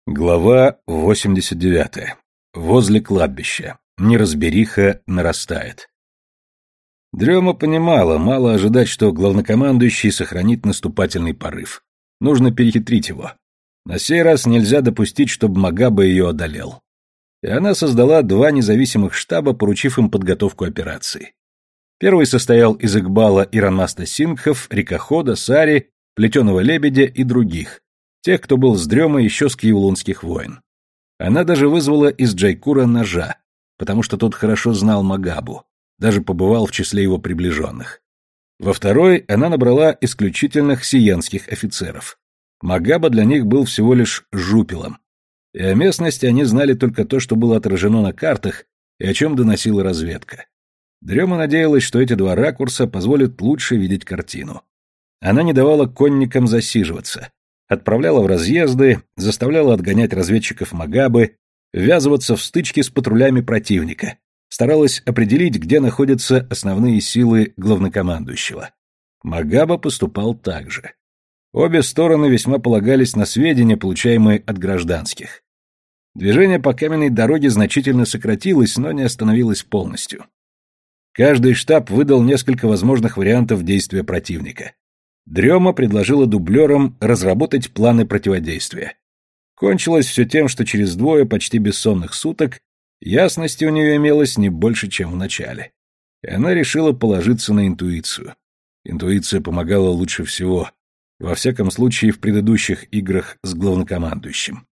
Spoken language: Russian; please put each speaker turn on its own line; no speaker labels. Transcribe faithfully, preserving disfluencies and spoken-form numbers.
Глава восемьдесят девятая. Возле кладбища. Неразбериха нарастает. Дрема понимала, мало ожидать, что главнокомандующий сохранит наступательный порыв. Нужно перехитрить его. На сей раз нельзя допустить, чтобы Магаба ее одолел. И она создала два независимых штаба, поручив им подготовку операции. Первый состоял из Игбала и Ранмаста Сингхов, Рикохода, Сари, Плетеного Лебедя и других. Тех, кто был с Дремой еще с киевлунских войн. Она даже вызвала из Джайкура Ножа, потому что тот хорошо знал Магабу, даже побывал в числе его приближенных. Во второй она набрала исключительных сиенских офицеров. Магаба для них был всего лишь жупелом. И о местности они знали только то, что было отражено на картах и о чем доносила разведка. Дрема надеялась, что эти два ракурса позволят лучше видеть картину. Она не давала конникам засиживаться. Отправляла в разъезды, заставляла отгонять разведчиков Магабы, ввязываться в стычки с патрулями противника, старалась определить, где находятся основные силы главнокомандующего. Магаба поступал так же. Обе стороны весьма полагались на сведения, получаемые от гражданских. Движение по каменной дороге значительно сократилось, но не остановилось полностью. Каждый штаб выдал несколько возможных вариантов действия противника. Дрема предложила дублерам разработать планы противодействия. Кончилось все тем, что через двое почти бессонных суток ясности у нее имелось не больше, чем в начале. И она решила положиться на интуицию. Интуиция помогала лучше всего, во всяком случае в предыдущих играх с главнокомандующим.